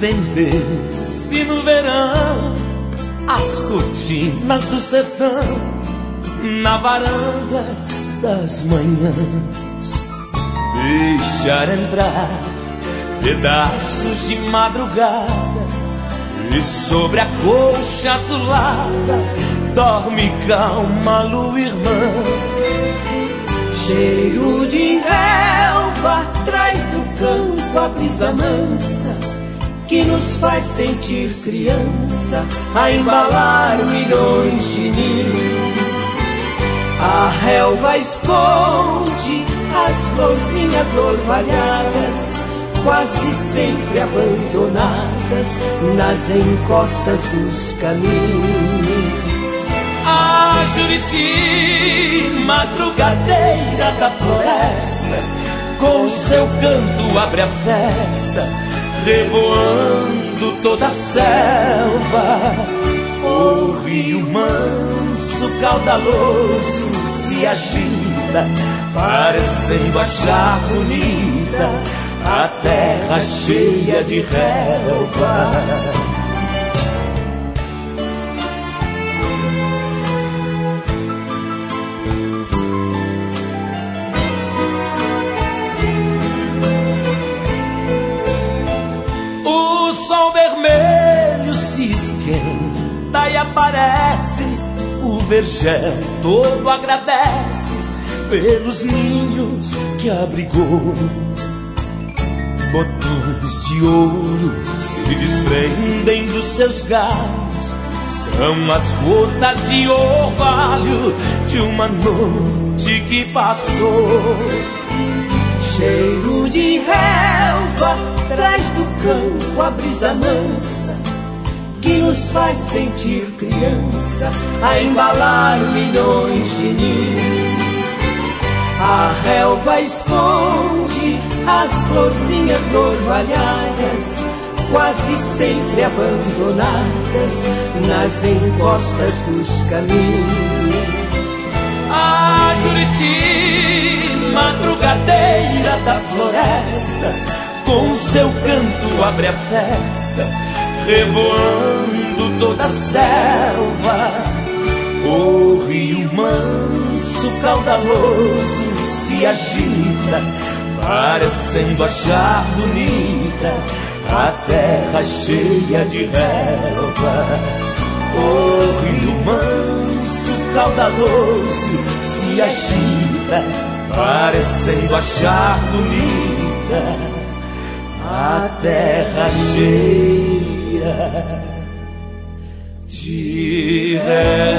estender-se no verão, as cortinas do sertão, na varanda das manhãs, deixar entrar pedaços de madrugada, e sobre a colcha azulada dorme calma a lua irmã. Cheiro de relva atrás do campo, a brisa mansa que nos faz sentir criança, a embalar milhões de ninhos. A relva esconde as florzinhas orvalhadas, quase sempre abandonadas nas encostas dos caminhos. A Juriti, madrugadeira da floresta, com seu canto abre a festa, revoando toda a selva. O rio manso, caudaloso, se agita, parecendo achar bonita a terra cheia de relva. O sol vermelho se esquenta e aparece, o vergel todo agradece pelos ninhos que abrigou. Botões de ouro se desprendem dos seus galhos, são as gotas de orvalho de uma noite que passou. Cheiro de relva atrás do campo, a brisa mansa que nos faz sentir criança, a embalar milhões de ninhos. A relva esconde as florzinhas orvalhadas, quase sempre abandonadas nas encostas dos caminhos. A Juriti, madrugadeira da floresta, com seu canto abre a festa, revoando toda a selva. O rio manso, caudaloso, se agita, parecendo achar bonita a terra cheia de relva. O rio manso, caudaloso, se agita, parecendo achar bonita a terra cheia de relva.